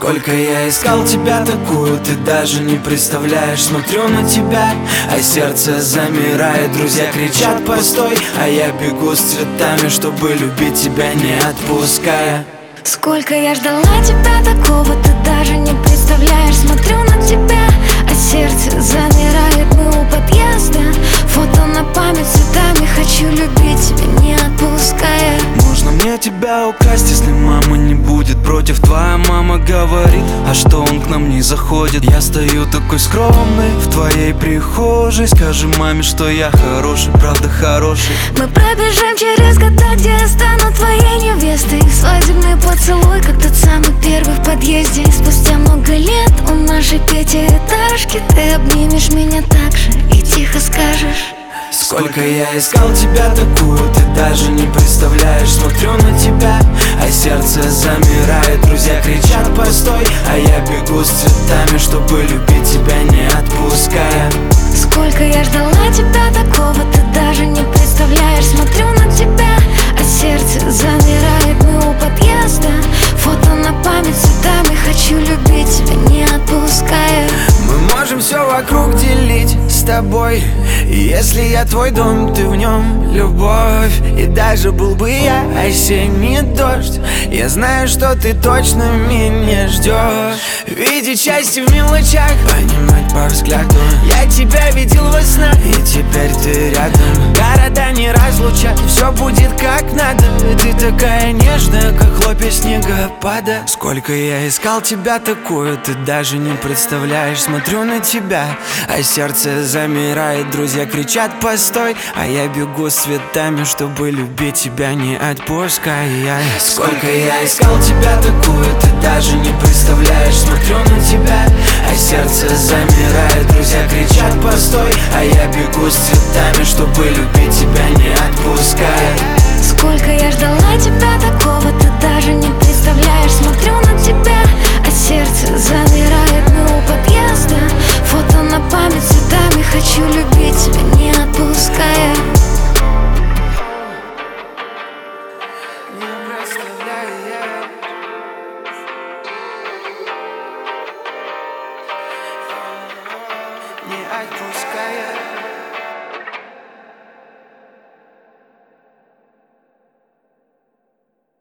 Сколько я искал тебя такую, ты даже не представляешь. Смотрю на тебя, а сердце замирает. Друзья кричат постой, а я бегу с цветами, чтобы любить тебя не отпуская. Сколько я ждала тебя такого, ты даже не представляешь. Смотрю на тебя, а сердце замирает. Мы у подъезда, фото на память цветами. Хочу любить тебя не отпуская. Можно мне тебя украсть, если мама не будет против? Твоя мама говорит, а что он к нам не заходит? Я стою такой скромный в твоей прихожей. Скажи маме, что я хороший, правда хороший. Мы пробежим через года, где я стану твоей невестой. Свадебный поцелуй, как тот самый первый в подъезде. И спустя много лет у нашей пятиэтажки ты обнимешь меня так же и тихо скажешь: сколько я искал тебя такую, ты даже не представляешь. Смотрю на тебя, а сердце замирает. Друзья кричат постой, а я бегу с цветами, чтобы любить тебя не отпуская. Сколько я ждала тебя такого, ты даже не представляешь. Смотрю на тебя, а сердце замирает. Мы у подъезда, фото на память цветами. Хочу любить тебя не отпуская. Мы можем все вокруг делить с тобой. И если я твой дом, ты в нем любовь. И даже был бы я осенний дождь, я знаю, что ты точно меня ждешь. Видеть счастье в мелочах, понимать по взгляду. Я тебя видел во снах, и теперь ты рядом. Города не разлучат, все будет как надо. Ты такая нежная, как хлопья снегопада. Сколько я искал тебя такую, ты даже не представляешь. Смотрю на тебя, а сердце замирает. Друзья кричат постой, а я бегу с цветами, чтобы любить тебя не отпуская. Сколько я искал тебя такую, ты даже не представляешь. Смотрю на тебя, а сердце замирает. Друзья кричат постой, а я бегу с цветами, чтобы любить тебя не